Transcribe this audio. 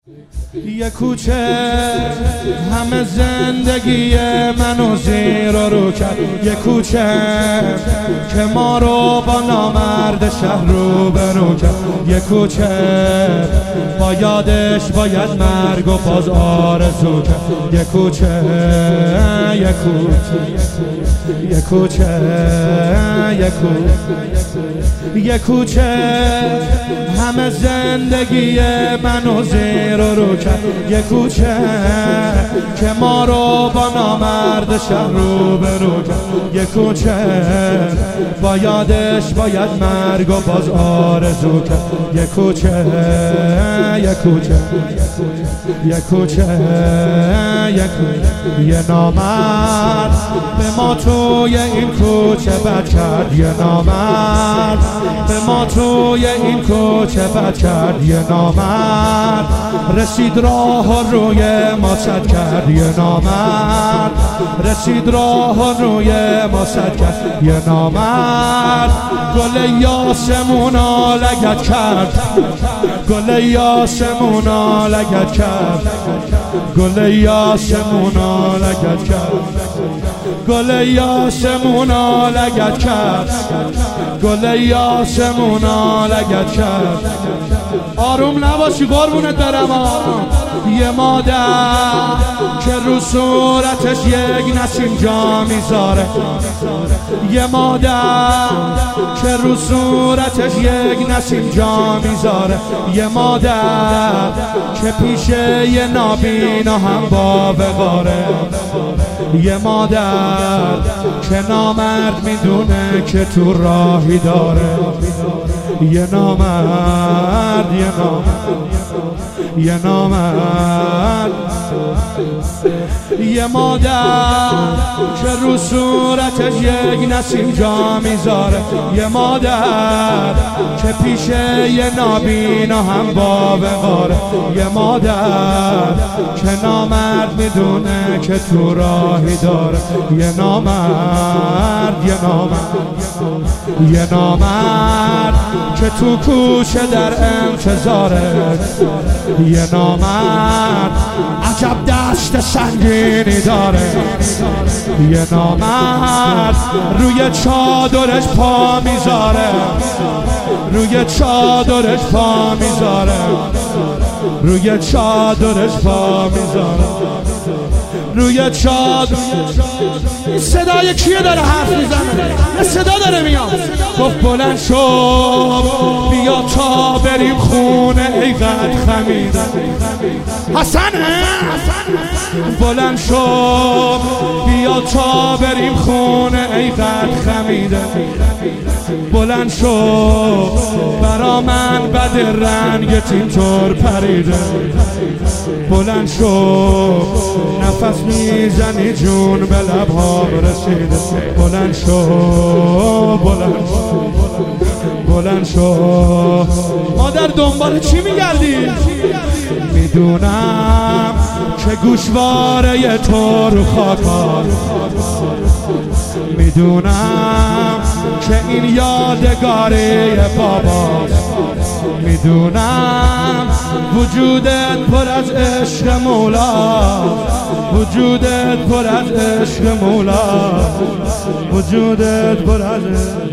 یه کوچه همه زندگی منو زیر و رو کرد، یه کوچه که ما رو با نامرد شهر رو برو کرد، یه کوچه با یادش باید مرگ و باز آرزو کرد، یه کوچه یه کوچه یه کوچه یه کوچه همه زندگی منو زیر و رو کرد، یه کوچه که ما رو با نامرد شهر رو برو کرد، یه کوچه با یادش باید مرگ و باز آرزو کرد، یه کوچه یه کوچه یه کوچه یه نامرد به ما توی این کوچه بد کرد، یه نامرد به ما توی این کوچه بد کرد، یه نامرد رسید راه روی ما سد کرد، یه نامرد رسید راه روی ما سد کرد، یه نامرد گل یاسمونا لگد کرد، گل یاسمونا لگد کرد، گل یاسمونا لگد کرد، گل یاسمونا لگد کرد، گل یاسمونا لگد کرد. آروم نباشی قربونت برم. یه مادر که رو صورتش یک نسیم جا میذاره، یه مادر که رو صورتش یک نسیم جا میذاره، یه مادر که پیش یه نابینا هم با وقاره، یه مادر که نامرد میدونه که تو راهی داره، یه نامرد یه نامرد یه مادر که رو صورتش یک نسیم جا میذاره، یه مادر که پیش یه نابینا هم با وقاره، یه مادر که نامرد میدونه که تو راهی داره، یه نامرد یه نامرد که تو کوچه در انتظاره، یه نامرد عجب دست سنگینی داره، یه نامرد روی چادرش پا میذاره، روی چادرش پا میذاره، روی چادرش پا میذاره، روی چادر. این صدای کیه داره حرف میزنه؟ یه صدا داره میاد. گفت بلند شو بیا تا بریم خونه ای قد خمیده. حسنه بلند شو بیا تا بریم خونه ای قد خمیده. بلند شو برا من بد رنگت اینطور پریده. بلند شو نفس میزنی جون به لبها رسیده. بلند شو بلند شو. مادر دنبال چی میگردی؟ میدونم که گوشواره تو رو خاکار، میدونم که این یادگاری باباست، میدونم وجودت پر از عشق مولا، وجودت پر از عشق مولا، وجودت پر از